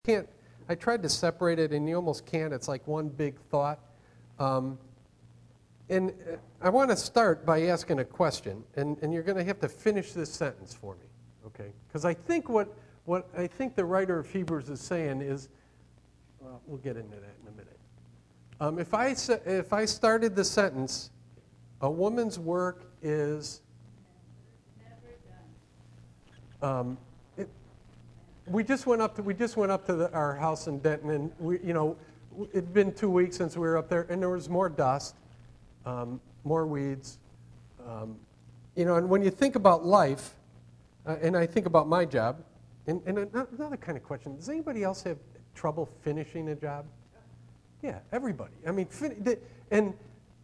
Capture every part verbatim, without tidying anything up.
can't, I tried to separate it, and you almost can't. It's like one big thought. Um, and uh, I want to start by asking a question, and, and you're going to have to finish this sentence for me, okay? Because I think what, what I think the writer of Hebrews is saying is, well, we'll get into that in a minute. Um, if I sa- if I started the sentence, a woman's work is um, it, we just went up to we just went up to the, our house in Denton, and we you know it'd been two weeks since we were up there, and there was more dust, um, more weeds, um, you know. And when you think about life, uh, and I think about my job, and, and another kind of question: does anybody else have trouble finishing a job? Yeah, everybody. I mean, fin- the, and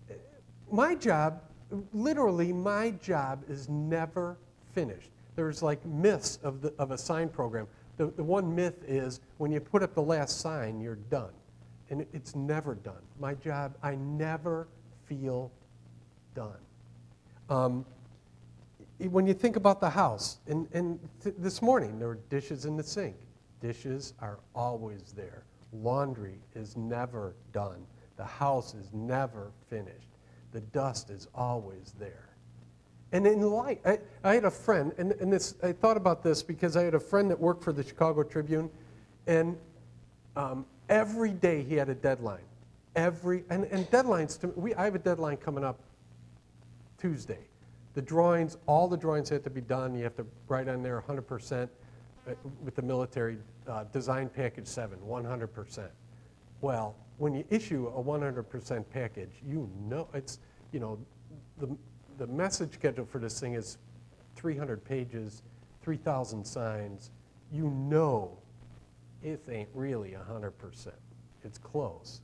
my job, literally, my job is never finished. There's like myths of the of a sign program. The, the one myth is when you put up the last sign, you're done. And it, it's never done. My job, I never feel done. Um, when you think about the house, and, and th- this morning there were dishes in the sink. Dishes are always there. Laundry is never done. The house is never finished. The dust is always there. And in light, I, I had a friend, and, and this I thought about this because I had a friend that worked for the Chicago Tribune, and um, every day he had a deadline. Every and, and deadlines to we I have a deadline coming up Tuesday. The drawings, all the drawings have to be done. You have to write on there one hundred percent with the military uh, design package seven, one hundred percent. Well, when you issue a one hundred percent package, you know it's you know the the message schedule for this thing is three hundred pages, three thousand signs. You know it ain't really one hundred percent. It's close.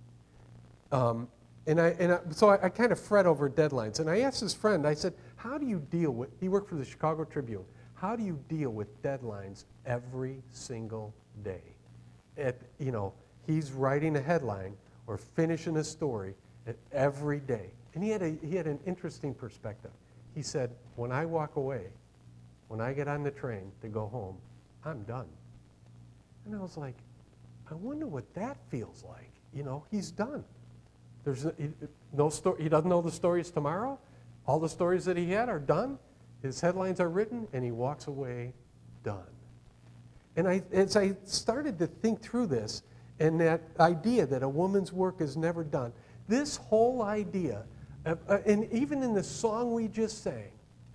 But um, and I and I, so I, I kind of fret over deadlines. And I asked this friend, I said, how do you deal with, he worked for the Chicago Tribune, how do you deal with deadlines every single day? At, you know, he's writing a headline or finishing a story at every day. And he had, a, he had an interesting perspective. He said, when I walk away, when I get on the train to go home, I'm done. And I was like, I wonder what that feels like. You know, he's done. There's he, no story. He doesn't know the stories tomorrow. All the stories that he had are done. His headlines are written, and he walks away done. And I, as I started to think through this, and that idea that a woman's work is never done, this whole idea, of, uh, and even in the song we just sang,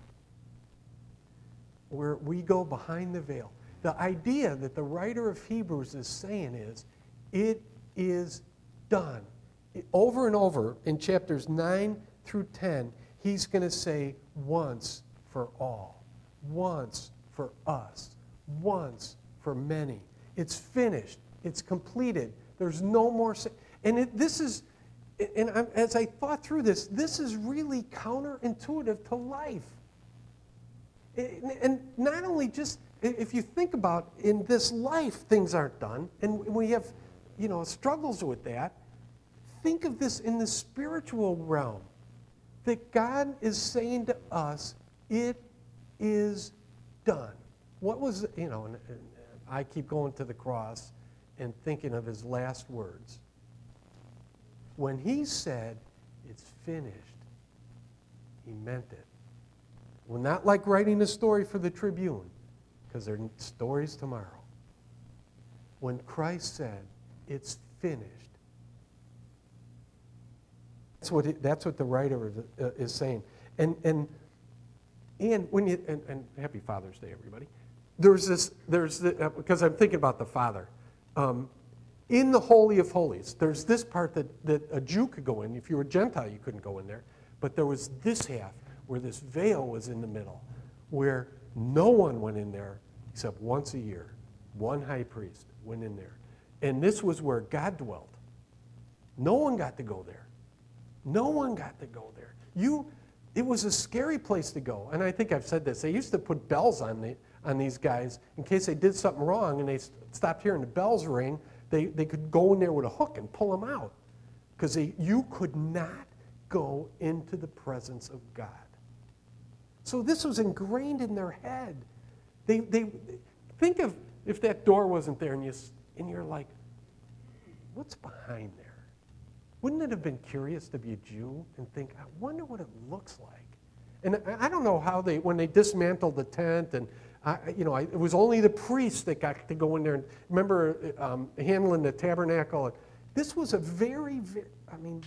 where we go behind the veil, the idea that the writer of Hebrews is saying is, it is done. Over and over in chapters nine through ten, he's going to say, once for all, once for us, once for many. It's finished. It's completed. There's no more. Sa- and it, this is, and I'm, as I thought through this, this is really counterintuitive to life. And, and not only just, if you think about in this life, things aren't done, and we have, you know, struggles with that. Think of this in the spiritual realm, that God is saying to us, it is done. What was, you know, and, and I keep going to the cross and thinking of his last words. When he said, it's finished, he meant it. Well, not like writing a story for the Tribune, because there are stories tomorrow. When Christ said, it's finished, that's what, it, that's what the writer is, uh, is saying. And, and, and, when you, and, and happy Father's Day, everybody. There's this, there's the, uh, because I'm thinking about the Father. Um, in the Holy of Holies, there's this part that, that a Jew could go in. If you were a Gentile, you couldn't go in there. But there was this half where this veil was in the middle, where no one went in there except once a year. One high priest went in there. And this was where God dwelt. No one got to go there. No one got to go there. You, it was a scary place to go. And I think I've said this. They used to put bells on the on these guys in case they did something wrong and they st- stopped hearing the bells ring. They they could go in there with a hook and pull them out, because you could not go into the presence of God. So this was ingrained in their head. They they think of if that door wasn't there and you and you're like, what's behind there? Wouldn't it have been curious to be a Jew and think, I wonder what it looks like? And I don't know how they, when they dismantled the tent, and I, you know, I, it was only the priests that got to go in there and remember um, handling the tabernacle. This was a very, very, I mean,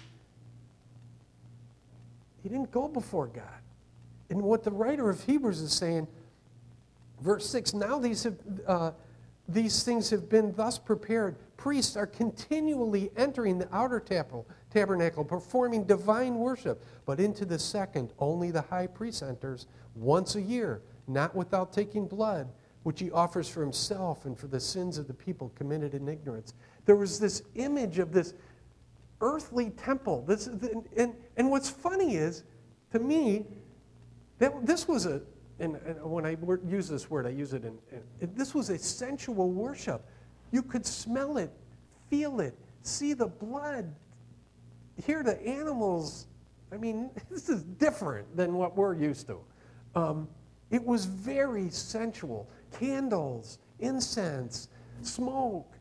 he didn't go before God. And what the writer of Hebrews is saying, verse six, now these have, uh, these things have been thus prepared. Priests are continually entering the outer tabernacle, performing divine worship. But into the second, only the high priest enters once a year, not without taking blood, which he offers for himself and for the sins of the people committed in ignorance. There was this image of this earthly temple. This, and, and what's funny is, to me, that this was a, and, and when I use this word, I use it in, in, this was a sensual worship. You could smell it, feel it, see the blood, hear the animals. I mean, this is different than what we're used to. Um, it was very sensual. Candles, incense, smoke.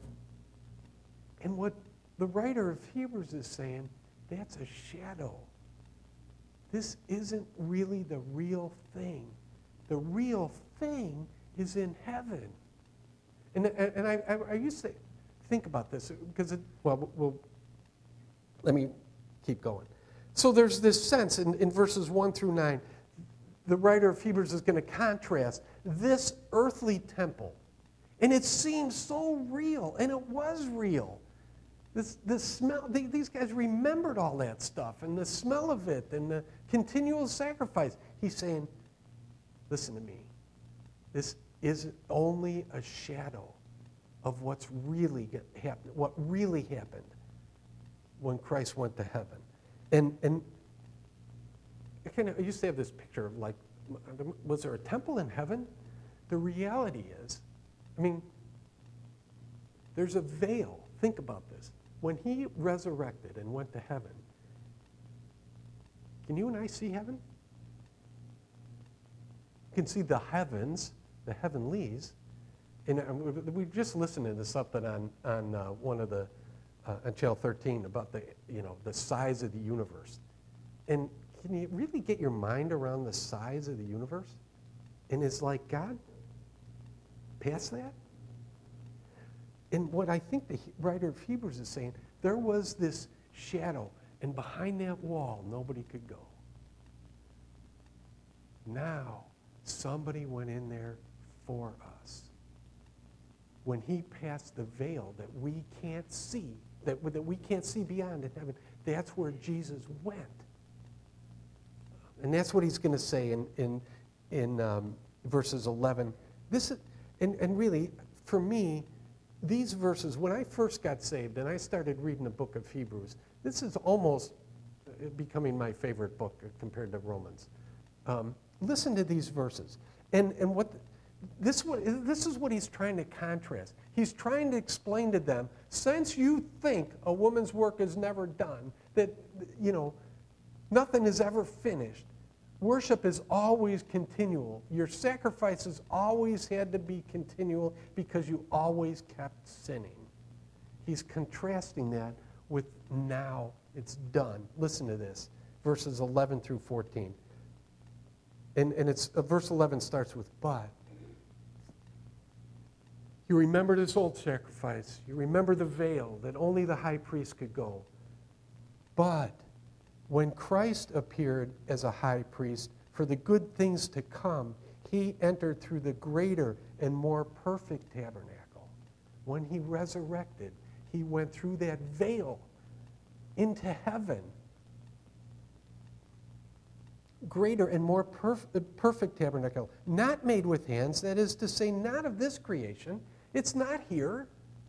And what the writer of Hebrews is saying, that's a shadow. This isn't really the real thing. The real thing is in heaven. And, and I, I, I used to think about this because, it, well, well, let me keep going. So there's this sense in, in verses one through nine, the writer of Hebrews is going to contrast this earthly temple. And it seems so real, and it was real. This, this smell, they, these guys remembered all that stuff, and the smell of it, and the continual sacrifice. He's saying, listen to me. This is only a shadow of what's really happened, what really happened when Christ went to heaven. And and I, kind of, I used to have this picture of like, was there a temple in heaven? The reality is, I mean, there's a veil. Think about this. When he resurrected and went to heaven, can you and I see heaven? You can see the heavens, the heavenlies. And we just listened to something on on uh, one of the uh, on Channel thirteen about the you know the size of the universe. And can you really get your mind around the size of the universe? And it's like, God, past that? And what I think the writer of Hebrews is saying, there was this shadow, and behind that wall, nobody could go. Now, somebody went in there for us. When he passed the veil that we can't see, that, that we can't see beyond in heaven, that's where Jesus went. And that's what he's going to say in, in, in um, verses eleven. This is, and, and really, for me, these verses, when I first got saved and I started reading the book of Hebrews, this is almost becoming my favorite book compared to Romans. Um, listen to these verses. And, and what this, what this is what he's trying to contrast. He's trying to explain to them, since you think a woman's work is never done, that, you know, nothing is ever finished, worship is always continual. Your sacrifices always had to be continual because you always kept sinning. He's contrasting that with now it's done. Listen to this, verses eleven through fourteen. And, and it's uh, verse eleven starts with, but. You remember this old sacrifice. You remember the veil that only the high priest could go. But when Christ appeared as a high priest for the good things to come, he entered through the greater and more perfect tabernacle. When he resurrected, he went through that veil into heaven. Greater and more perf- perfect tabernacle, not made with hands, that is to say, not of this creation. It's not here.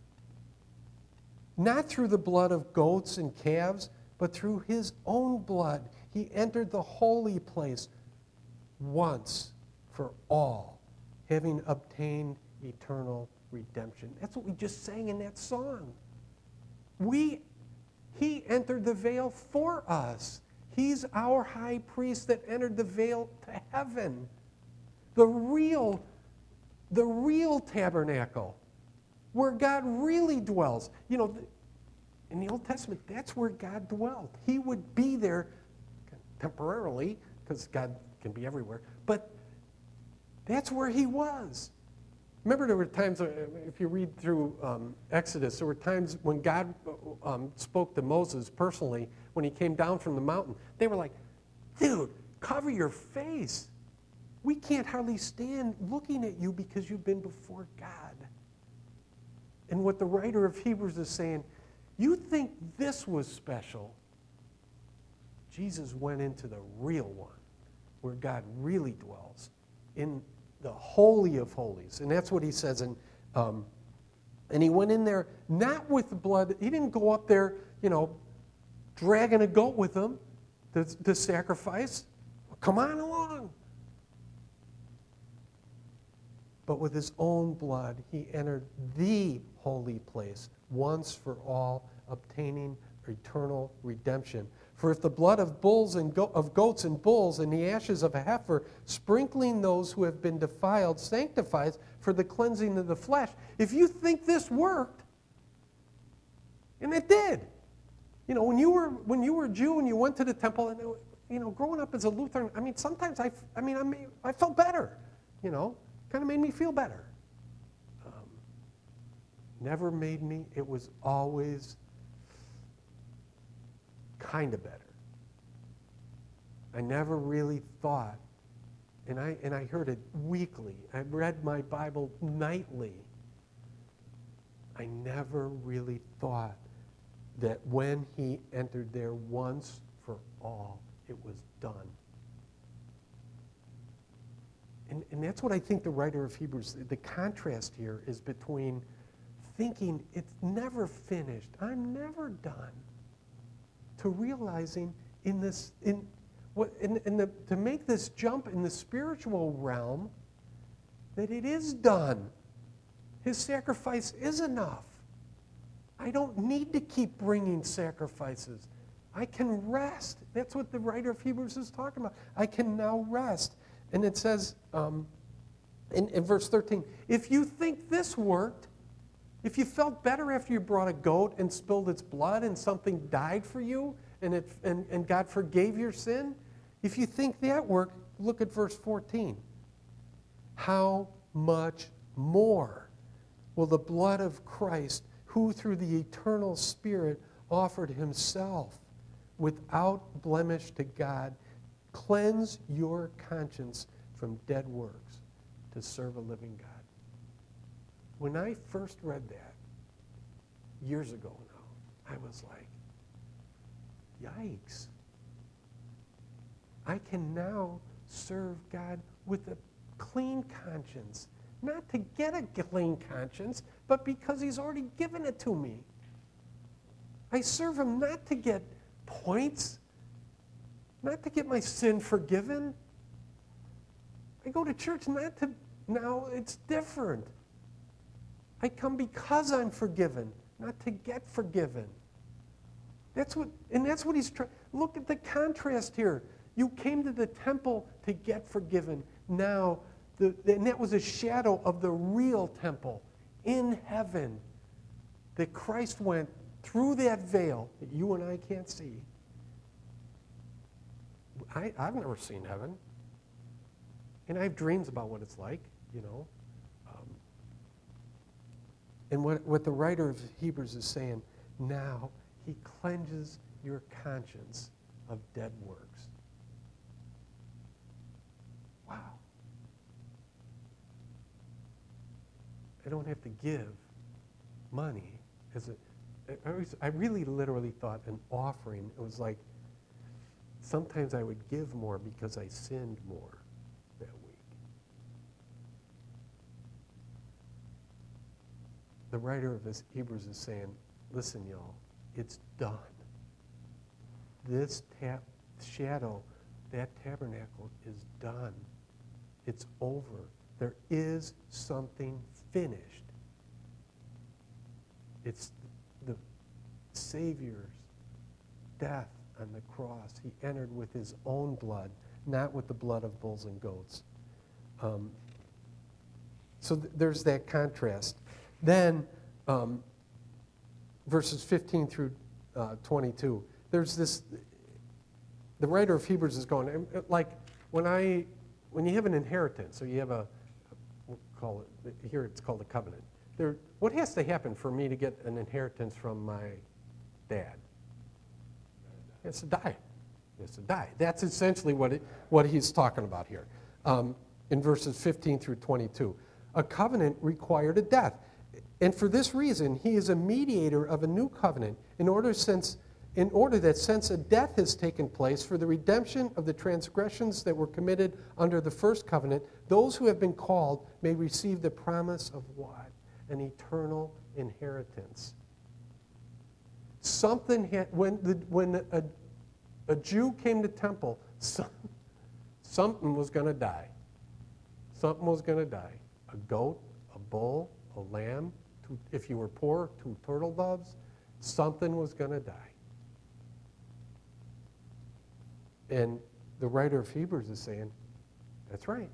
Not through the blood of goats and calves, but through his own blood, he entered the holy place once for all, having obtained eternal redemption. That's what we just sang in that song. We, he entered the veil for us. He's our high priest that entered the veil to heaven. The real, the real tabernacle where God really dwells. You know, in the Old Testament, that's where God dwelled. He would be there temporarily, because God can be everywhere, but that's where he was. Remember, there were times, uh, if you read through um, Exodus, there were times when God um, spoke to Moses personally when he came down from the mountain. They were like, dude, cover your face. We can't hardly stand looking at you because you've been before God. And what the writer of Hebrews is saying, you think this was special. Jesus went into the real one, where God really dwells, in the Holy of Holies. And that's what he says. In, um, and he went in there not with the blood. He didn't go up there, you know, dragging a goat with him to, to sacrifice. Come on along. But with his own blood, he entered the holy place once for all, obtaining eternal redemption. For if the blood of bulls and go- of goats and bulls and the ashes of a heifer, sprinkling those who have been defiled, sanctifies for the cleansing of the flesh, if you think this worked, and it did. You know, when you were when you were a Jew and you went to the temple, and you know, growing up as a Lutheran, I mean, sometimes I, I mean, I mean, I felt better. You know, kind of made me feel better. Um, never made me. It was always kind of better. I never really thought, and I and I heard it weekly. I read my Bible nightly. I never really thought that when he entered there once for all, it was done. And, and that's what I think the writer of Hebrews, the contrast here is between thinking it's never finished, I'm never done, to realizing in this, in what, in, in the, to make this jump in the spiritual realm, that it is done. His sacrifice is enough. I don't need to keep bringing sacrifices. I can rest. That's what the writer of Hebrews is talking about. I can now rest. And it says um, in, in verse thirteen, if you think this worked, if you felt better after you brought a goat and spilled its blood and something died for you and, it, and, and God forgave your sin, if you think that worked, look at verse fourteen. How much more will the blood of Christ, who through the eternal Spirit offered himself without blemish to God, cleanse your conscience from dead works to serve a living God? When I first read that, years ago now, I was like, yikes. I can now serve God with a clean conscience. Not to get a clean conscience, but because he's already given it to me. I serve him not to get points, not to get my sin forgiven. I go to church not to, now it's different. I come because I'm forgiven, not to get forgiven. That's what, and that's what he's trying. Look at the contrast here. You came to the temple to get forgiven. Now, the, and that was a shadow of the real temple in heaven, that Christ went through that veil that you and I can't see. I, I've never seen heaven. And I have dreams about what it's like, you know. Um, and what, what the writer of Hebrews is saying, now he cleanses your conscience of dead works. Wow. I don't have to give money as a, I, always, I really literally thought an offering, it was like, sometimes I would give more because I sinned more that week. The writer of this Hebrews is saying, listen, y'all, it's done. This ta- shadow, that tabernacle is done. It's over. There is something finished. It's the Savior's death on the cross. He entered with his own blood, not with the blood of bulls and goats. Um, so th- there's that contrast. Then um, verses fifteen through uh, twenty-two. There's this, the writer of Hebrews is going, like, when I, when you have an inheritance, so you have a, we'll call it, here it's called a covenant. There, what has to happen for me to get an inheritance from my dad? He has to die. He has to die. That's essentially what, it, what he's talking about here um, in verses fifteen through twenty-two. A covenant required a death. And for this reason, he is a mediator of a new covenant in order, since, in order that since a death has taken place for the redemption of the transgressions that were committed under the first covenant, those who have been called may receive the promise of what? An eternal inheritance. Something had, when, the, when a, a Jew came to temple, some, something was going to die. Something was going to die. A goat, a bull, a lamb, two, if you were poor, two turtle doves, something was going to die. And the writer of Hebrews is saying, that's right.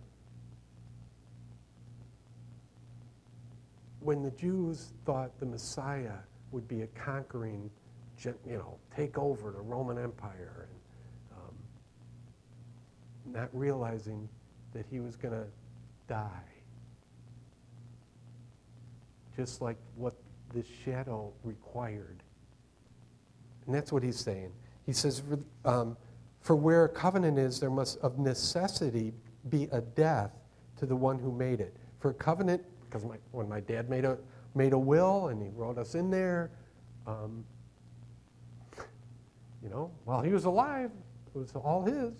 When the Jews thought the Messiah would be a conquering, you know, take over the Roman Empire, and um, not realizing that he was going to die, just like what this shadow required. And that's what he's saying. He says, um, for where a covenant is, there must of necessity be a death to the one who made it. For a covenant, because my, when my dad made a, made a will and he wrote us in there, um, you know, while he was alive, it was all his.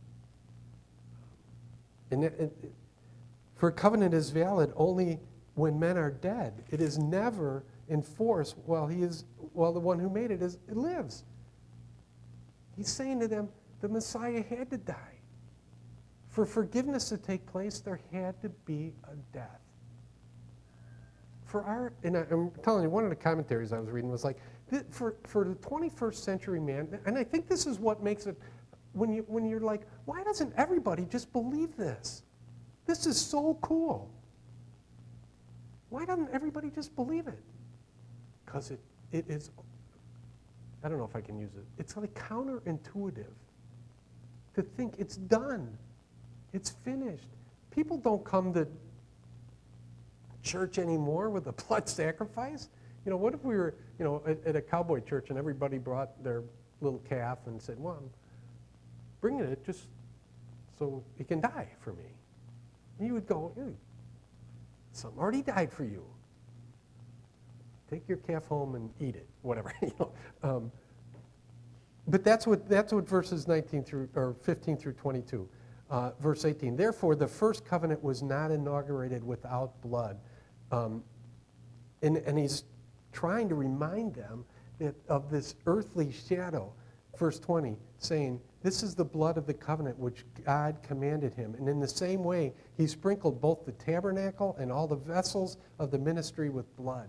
And it, it, for a covenant is valid only when men are dead. It is never in force while he is, while the one who made it is it lives. He's saying to them, the Messiah had to die. For forgiveness to take place, there had to be a death. For our, and I, I'm telling you, one of the commentaries I was reading was like, for, for the twenty-first century man, and I think this is what makes it, when, you, when you're like, why doesn't everybody just believe this? This is so cool. Why doesn't everybody just believe it? Because it, it is, I don't know if I can use it, it's like counterintuitive to think it's done. It's finished. People don't come to church anymore with a blood sacrifice. You know, what if we were, you know, at, at a cowboy church and everybody brought their little calf and said, well, I'm bringing it just so he can die for me. And you would go, ew, some already died for you. Take your calf home and eat it, whatever. you know. Um, but that's what that's what verses nineteen through or fifteen through twenty-two. Uh, verse eighteen. Therefore, the first covenant was not inaugurated without blood, um, and and he's trying to remind them that of this earthly shadow. Verse twenty, saying, "This is the blood of the covenant which God commanded him." And in the same way, he sprinkled both the tabernacle and all the vessels of the ministry with blood.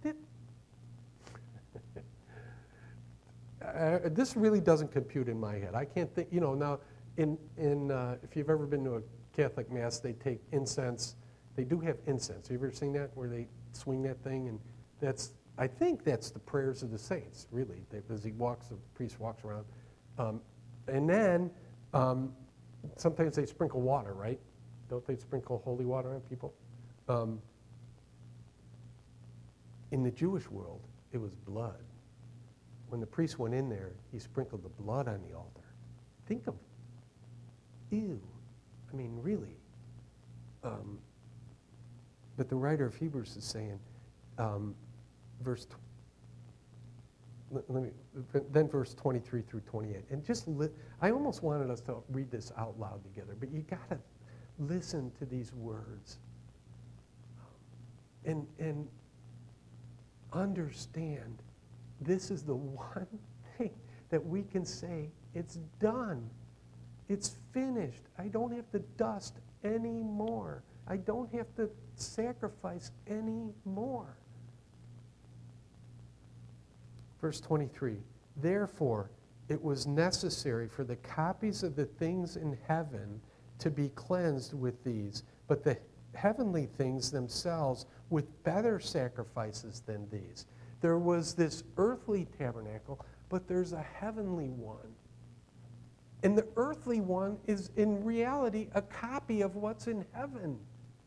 Uh, this really doesn't compute in my head. I can't think, you know, now, in, in uh, if you've ever been to a Catholic Mass, they take incense. They do have incense. Have you ever seen that, where they swing that thing? And that's, I think that's the prayers of the saints, really, they, as he walks, the priest walks around. Um, and then, um, sometimes they sprinkle water, right? Don't they sprinkle holy water on people? Um, in the Jewish world, it was blood. When the priest went in there, he sprinkled the blood on the altar. Think of, ew. I mean, really. Um, but the writer of Hebrews is saying, um, verse, tw- let, let me, then verse twenty-three through twenty-eight. And just, li- I almost wanted us to read this out loud together, but you got to listen to these words and, and understand. This is the one thing that we can say, it's done. It's finished. I don't have to dust anymore. I don't have to sacrifice anymore. Verse twenty-three, therefore it was necessary for the copies of the things in heaven to be cleansed with these, but the heavenly things themselves with better sacrifices than these. There was this earthly tabernacle, but there's a heavenly one. And the earthly one is in reality a copy of what's in heaven.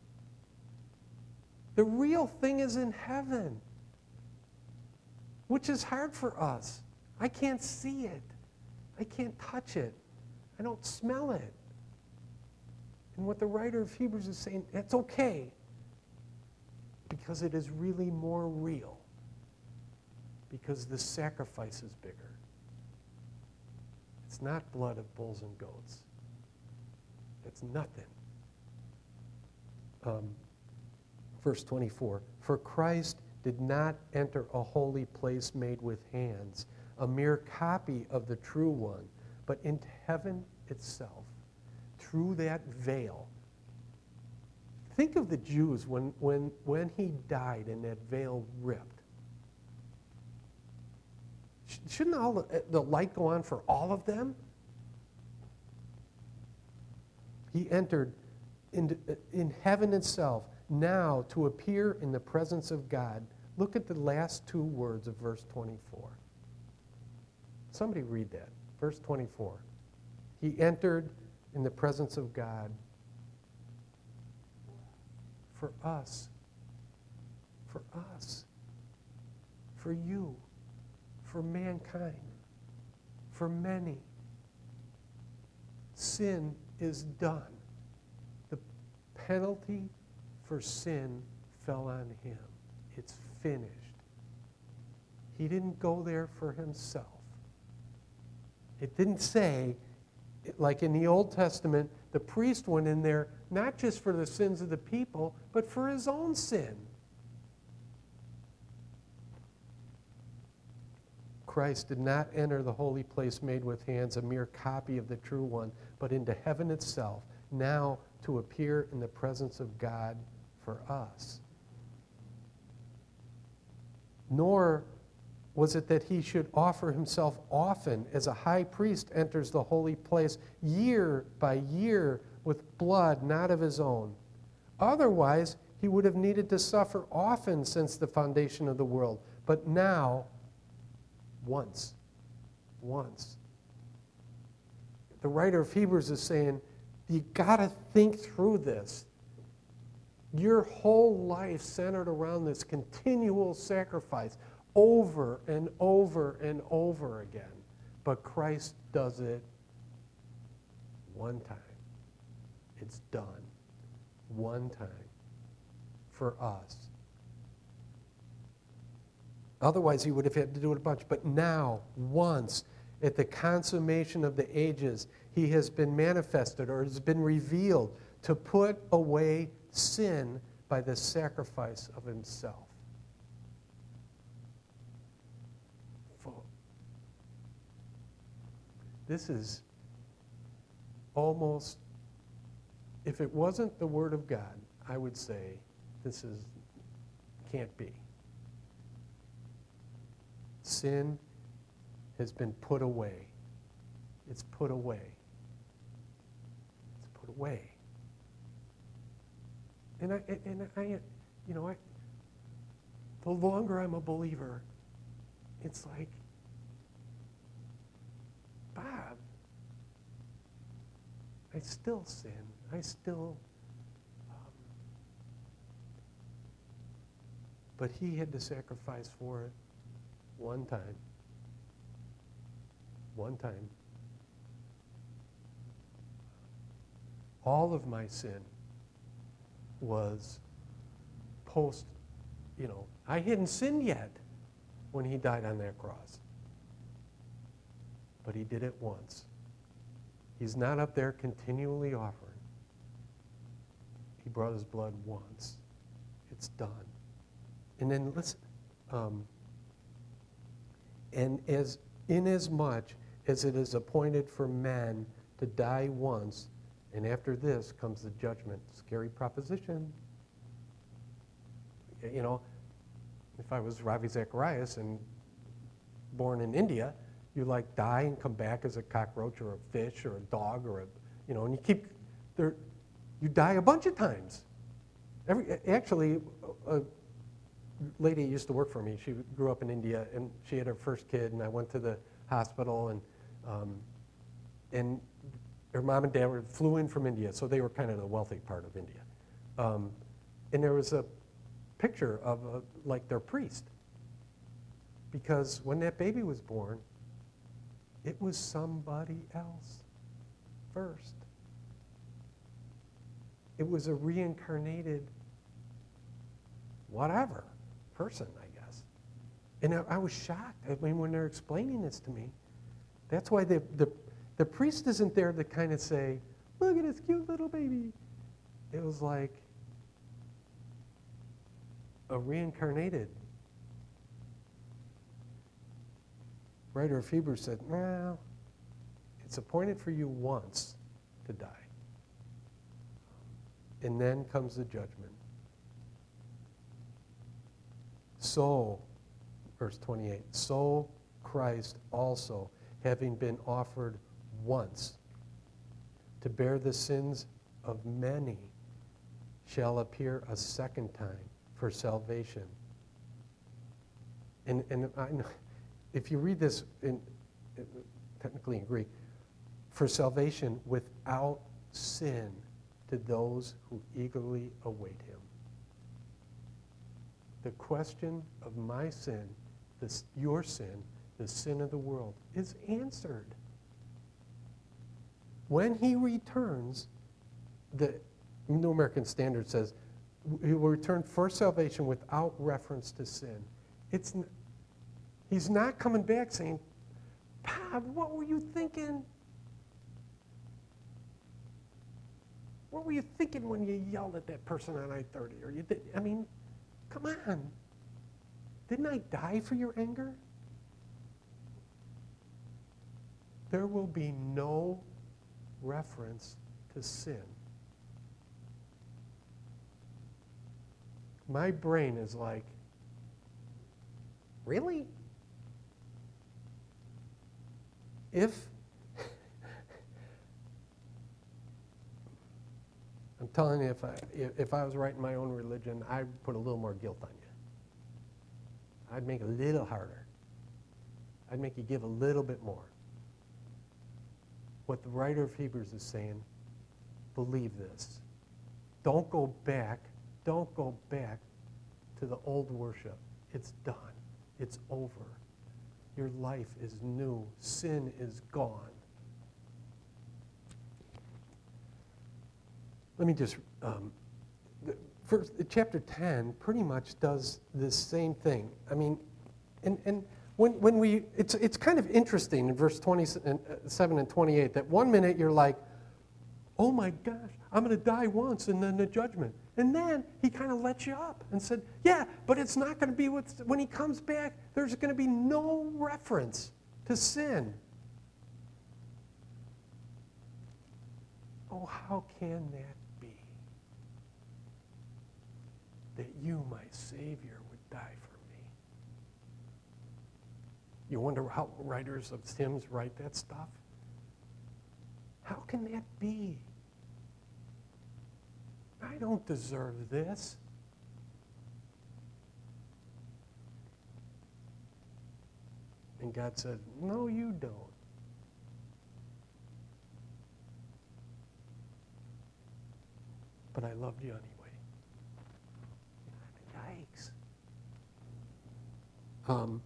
The real thing is in heaven, which is hard for us. I can't see it. I can't touch it. I don't smell it. And what the writer of Hebrews is saying, that's okay, because it is really more real, because the sacrifice is bigger. It's not blood of bulls and goats. It's nothing. Um, verse twenty-four, for Christ did not enter a holy place made with hands, a mere copy of the true one, but into heaven itself, through that veil. Think of the Jews when, when, when he died and that veil ripped. Shouldn't all the, the light go on for all of them? He entered into, in heaven itself, now to appear in the presence of God. Look at the last two words of verse twenty-four. Somebody read that. Verse twenty-four. He entered in the presence of God for us. For us. For you. For mankind. For many. Sin is done. The penalty for sin fell on him. It's finished. He didn't go there for himself. It didn't say, like in the Old Testament, the priest went in there not just for the sins of the people, but for his own sin. Christ did not enter the holy place made with hands, a mere copy of the true one, but into heaven itself, now to appear in the presence of God for us. Nor was it that he should offer himself often as a high priest enters the holy place year by year with blood not of his own. Otherwise, he would have needed to suffer often since the foundation of the world. But now, once, once. The writer of Hebrews is saying, you got to think through this. Your whole life centered around this continual sacrifice over and over and over again. But Christ does it one time. It's done. One time. For us. Otherwise, he would have had to do it a bunch. But now, once, at the consummation of the ages, he has been manifested or has been revealed to put away sin by the sacrifice of himself. This is almost, if it wasn't the Word of God, I would say this is, can't be. Sin has been put away. It's put away. It's put away. And I, and I, you know, I, the longer I'm a believer, it's like, Bob, I still sin. I still, um, but he had to sacrifice for it one time. One time. All of my sin was post, you know, I hadn't sinned yet when he died on that cross. But he did it once. He's not up there continually offering. He brought his blood once. It's done. And then listen, um, and as inasmuch as it is appointed for men to die once, and after this comes the judgment. Scary proposition. You know, if I was Ravi Zacharias and born in India, you like die and come back as a cockroach or a fish or a dog or a, you know, and you keep, there, you die a bunch of times. Every, actually, a lady used to work for me. She grew up in India, and she had her first kid, and I went to the hospital, and um, and her mom and dad were, flew in from India, so they were kind of the wealthy part of India. Um, and there was a picture of a, like their priest, because when that baby was born, it was somebody else first. It was a reincarnated whatever person, I guess. And I, I was shocked. I mean, when they're explaining this to me, that's why the, the, the priest isn't there to kind of say, look at this cute little baby. It was like a reincarnated. Writer of Hebrews said, well, it's appointed for you once to die. And then comes the judgment. So, verse twenty-eight, so Christ also, having been offered once to bear the sins of many, shall appear a second time for salvation. And, and I know, if you read this in, technically in Greek, for salvation without sin to those who eagerly await him. The question of my sin, this, your sin, the sin of the world, is answered. When he returns, the New American Standard says, he will return for salvation without reference to sin. It's n- he's not coming back saying, Bob, what were you thinking? What were you thinking when you yelled at that person on I thirty? Or you did, I mean, come on. Didn't I die for your anger? There will be no reference to sin. My brain is like, really? If I'm telling you, if I if, if I was writing my own religion, I'd put a little more guilt on you. I'd make it a little harder. I'd make you give a little bit more. What the writer of Hebrews is saying, believe this. Don't go back. Don't go back to the old worship. It's done. It's over. Your life is new. Sin is gone. Let me just, um, the first, chapter ten pretty much does this same thing. I mean, and, and when, when we, it's, it's kind of interesting in verse twenty-seven and twenty-eight that one minute you're like, oh my gosh, I'm going to die once and then the judgment. And then he kind of let you up and said, yeah, but it's not going to be, what's, when he comes back, there's going to be no reference to sin. Oh, how can that be? That you, my Savior, would die for me. You wonder how writers of hymns write that stuff? How can that be? I don't deserve this. And God said, no, you don't. But I loved you anyway. Yikes. Um,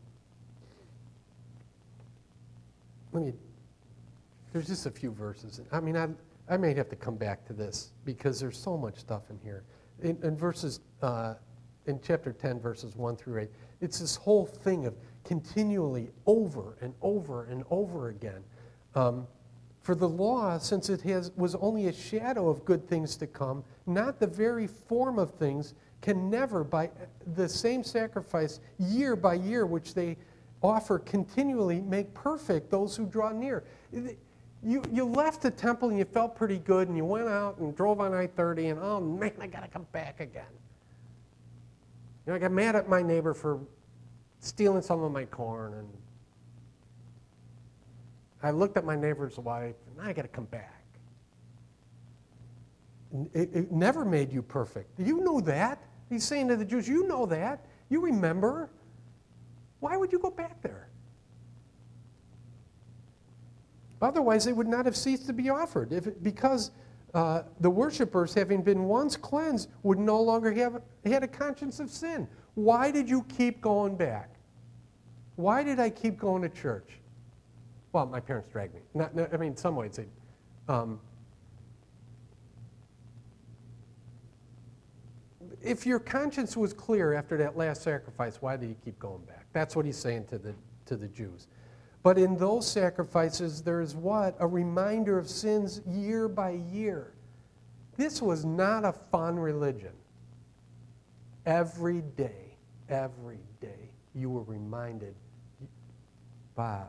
let me, there's just a few verses. I mean, I I may have to come back to this because there's so much stuff in here. In, in verses, uh, in chapter ten, verses one through eight, it's this whole thing of continually over and over and over again. Um, for the law, since it has was only a shadow of good things to come, not the very form of things, can never, by the same sacrifice year by year, which they offer continually, make perfect those who draw near. You, you left the temple and you felt pretty good and you went out and drove on I thirty and, oh man, I got to come back again. You know, I got mad at my neighbor for stealing some of my corn, and I looked at my neighbor's wife and I got to come back. it, it never made you perfect. You know that. He's saying to the Jews, you know that. You remember. Why would you go back there? Otherwise, they would not have ceased to be offered. If it, because uh, the worshipers, having been once cleansed, would no longer have had a conscience of sin. Why did you keep going back? Why did I keep going to church? Well, my parents dragged me. Not, I mean, in some ways, they, um, if your conscience was clear after that last sacrifice, why did you keep going back? That's what he's saying to the to the Jews. But in those sacrifices, there is what? A reminder of sins year by year. This was not a fun religion. Every day, every day, you were reminded, Bob,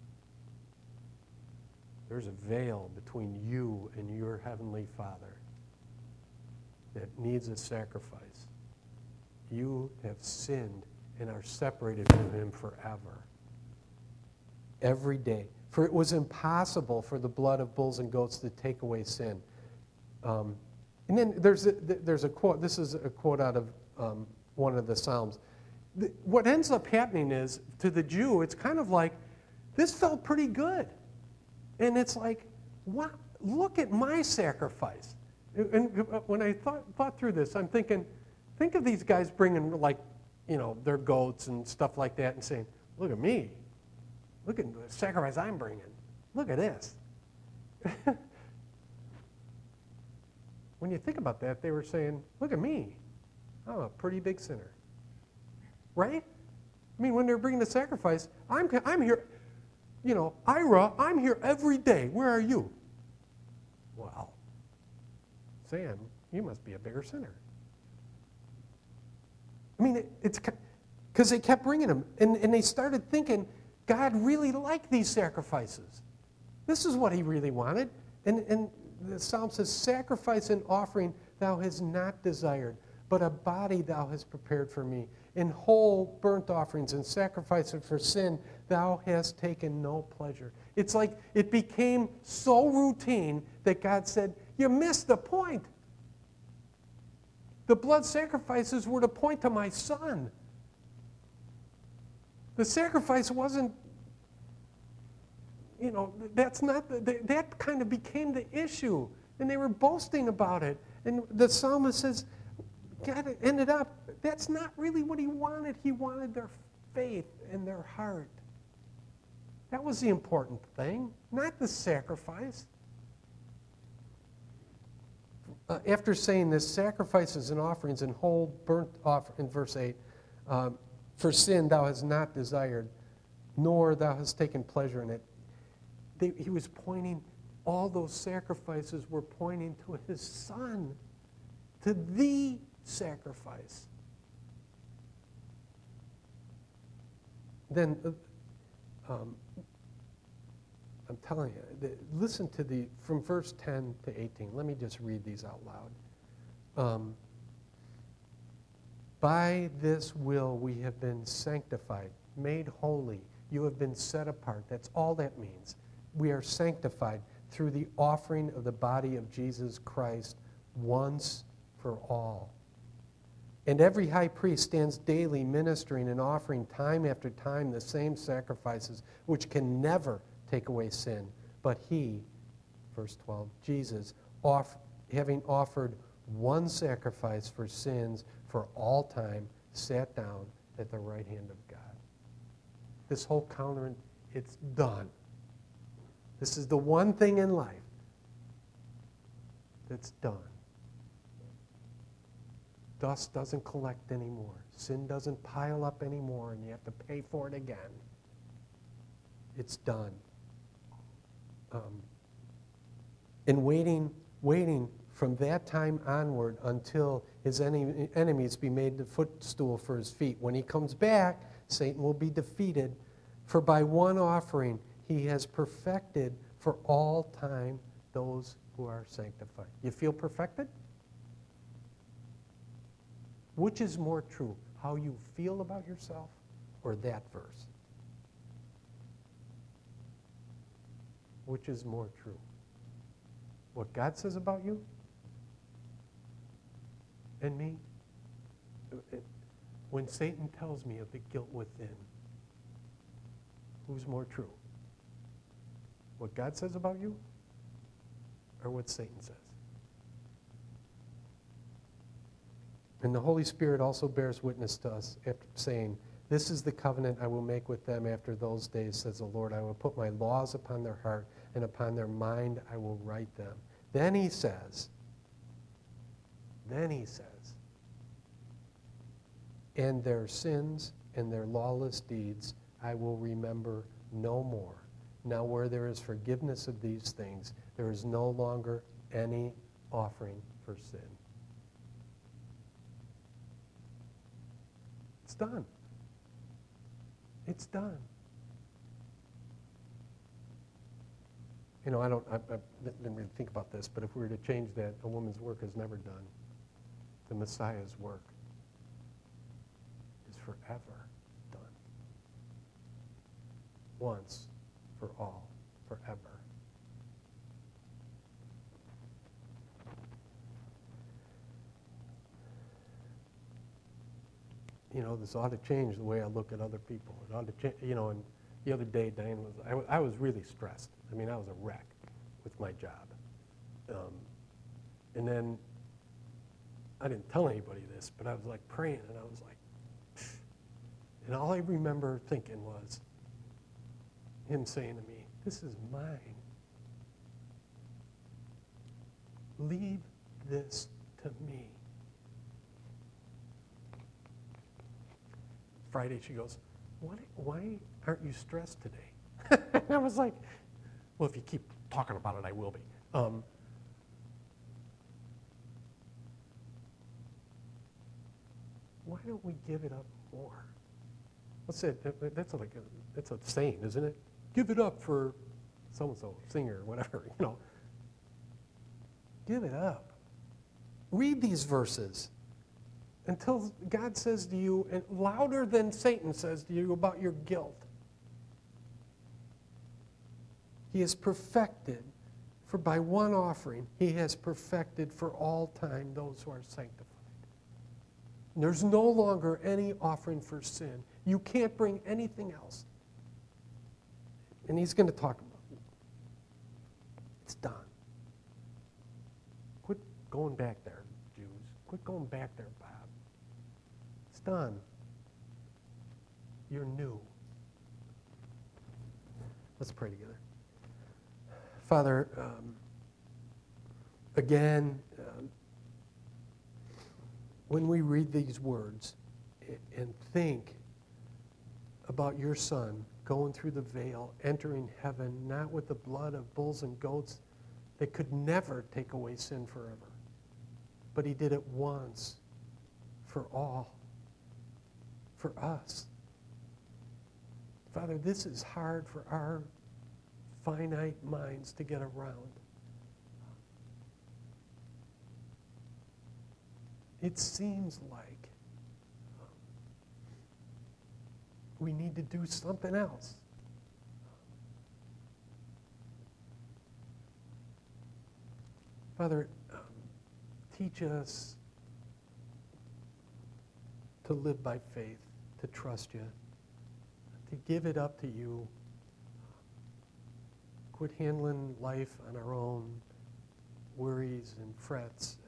there's a veil between you and your heavenly Father that needs a sacrifice. You have sinned and are separated from him forever. Every day. For it was impossible for the blood of bulls and goats to take away sin. Um, and then there's a, there's a quote, this is a quote out of um, one of the Psalms. The, what ends up happening is, to the Jew, it's kind of like, this felt pretty good. And it's like, wow, look at my sacrifice. And when I thought, thought through this, I'm thinking, think of these guys bringing, like, you know, their goats and stuff like that and saying, look at me. Look at the sacrifice I'm bringing. Look at this. When you think about that, they were saying, look at me. I'm a pretty big sinner. Right? I mean, when they're bringing the sacrifice, I'm, I'm here, you know, Ira, I'm here every day. Where are you? Well, Sam, you must be a bigger sinner. I mean, it, it's because they kept bringing them, and, and they started thinking, God really liked these sacrifices. This is what he really wanted. And, and the Psalm says, sacrifice and offering thou hast not desired, but a body thou hast prepared for me. In whole burnt offerings and sacrifices for sin thou hast taken no pleasure. It's like it became so routine that God said, you missed the point. The blood sacrifices were to point to my son. The sacrifice wasn't, you know, that's not, the, that kind of became the issue. And they were boasting about it. And the psalmist says, God, it ended up, that's not really what he wanted. He wanted their faith and their heart. That was the important thing, not the sacrifice. Uh, after saying this, sacrifices and offerings and whole burnt offering, in verse eight, um, for sin thou hast not desired, nor thou hast taken pleasure in it. They, he was pointing, all those sacrifices were pointing to his son, to the sacrifice. Then, uh, um, I'm telling you, the, listen to the, from verse ten to eighteen. Let me just read these out loud. Um, By this will we have been sanctified, made holy. You have been set apart. That's all that means. We are sanctified through the offering of the body of Jesus Christ once for all. And every high priest stands daily ministering and offering time after time the same sacrifices, which can never take away sin. But he, verse twelve, Jesus, off, having offered one sacrifice for sins for all time, sat down at the right hand of God. This whole counter, it's done. This is the one thing in life that's done. Dust doesn't collect anymore. Sin doesn't pile up anymore, and you have to pay for it again. It's done. Um, and waiting, waiting from that time onward until his enemy, enemies be made the footstool for his feet. When he comes back, Satan will be defeated. For by one offering he has perfected for all time those who are sanctified. You feel perfected? Which is more true, how you feel about yourself or that verse? Which is more true? What God says about you and me, it- when Satan tells me of the guilt within, who's more true? What God says about you or what Satan says? And the Holy Spirit also bears witness to us, after saying, this is the covenant I will make with them after those days, says the Lord. I will put my laws upon their heart, and upon their mind I will write them. Then he says, then he says, and their sins and their lawless deeds I will remember no more. Now where there is forgiveness of these things, there is no longer any offering for sin. It's done. It's done. You know, I don't, I, I didn't really think about this, but if we were to change that, a woman's work is never done. The Messiah's work is forever done. Once, for all, forever. You know, this ought to change the way I look at other people. It ought to change, you know, and the other day, Diane was, I, w- I was really stressed. I mean, I was a wreck with my job. Um, and then, I didn't tell anybody this, but I was like praying, and I was like, pfft. And all I remember thinking was him saying to me, this is mine. Leave this to me. Friday, she goes, what, why aren't you stressed today? And I was like, well, if you keep talking about it, I will be. Um, why don't we give it up more? What's that? That's like a, that's a saying, isn't it? Give it up for so-and-so, singer, whatever, you know. Give it up. Read these verses until God says to you, and louder than Satan says to you about your guilt. He has perfected, for by one offering, he has perfected for all time those who are sanctified. And there's no longer any offering for sin. You can't bring anything else. And he's going to talk about it. It's done. Quit going back there, Jews. Quit going back there, Bob. It's done. You're new. Let's pray together. Father, um, again, um, when we read these words and think about your Son going through the veil, entering heaven, not with the blood of bulls and goats that could never take away sin forever, but he did it once for all, for us. Father, this is hard for our finite minds to get around. It seems like we need to do something else. Father, um, teach us to live by faith, to trust you, to give it up to you. Quit handling life on our own worries and frets,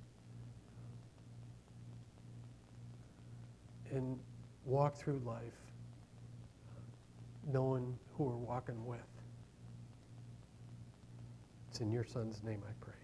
and, and walk through life knowing who we're walking with. It's in your Son's name I pray.